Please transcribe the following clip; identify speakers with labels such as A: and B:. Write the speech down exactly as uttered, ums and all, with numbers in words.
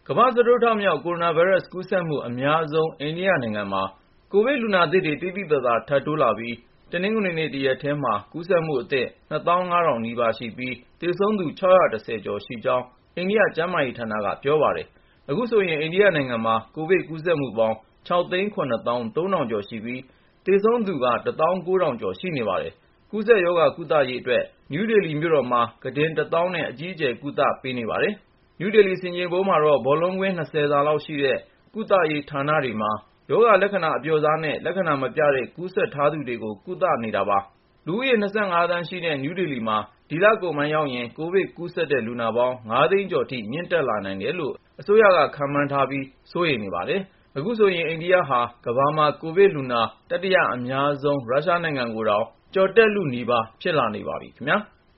A: ကမ္ဘာ့စတုတ္ထမြောက် ကိုရိုနာဗိုင်းရပ်စ် ကူးစက်မှုအများဆုံး အိန္ဒိယနိုင်ငံမှာ ကိုဗစ်လူနာသစ်တွေ သိသိသာသာ ထပ်တိုးလာပြီး တနင်္ဂနွေနေ့ တရက်တည်းမှာ ကူးစက်မှုအသစ် ၂၅,၀၀၀ နီးပါးရှိပြီး သေဆုံးသူ ၆၁၀ ကျော်ရှိကြောင်း အိန္ဒိယကျန်းမာရေးဌာနက ပြောပါတယ်။ အခုဆိုရင် အိန္ဒိယနိုင်ငံမှာ ကိုဗစ်ကူးစက်မှုပေါင်း ၆၇၃,၀၀၀ ကျော်ရှိပြီး သေဆုံးသူက ၁၉,၀၀၀ ကျော် ရှိနေပါတယ်။ ကူးစက်ရောဂါ ကုသရေးအတွက် နယူးဒေလီမြို့တော်မှာ ကုတင် ၁၀,၀၀၀ နဲ့ အကြီးအကျယ် ကုသပေးနေပါတယ်။ နယူးဒေလီ ဆင်ခြေဖုံးမှာတော့ ဘောလုံးကွင်း ၂၀ စာလောက်ရှိတဲ့ ကုသရေးဌာနတွေမှာ ရောဂါလက္ခဏာ အပျော့စားနဲ့ လက္ခဏာမပြတဲ့ ကူးစက်ထားသူတွေကို ကုသနေတာပါ။ လူဦးရေ ၂၅ သန်းရှိတဲ့ နယူးဒေလီမှာ ဒီလကုန်ပိုင်းရောက်ရင် ကိုဗစ်ကူးစက်တဲ့ လူနာပေါင်း ၅ သိန်းကျော်အထိ မြင့်တက်လာနိုင်တယ်လို့ အစိုးရက ခန့်မှန်းထားပြီး စိုးရိမ်နေပါတယ်။ အခုဆိုရင် အိန္ဒိယဟာ ကမ္ဘာမှာ ကိုဗစ်လူနာ တတိယအများဆုံး ရုရှားနိုင်ငံကိုတောင် ကျော်တက်လုနီးပါး ဖြစ်လာနေပါပြီခင်ဗျာ။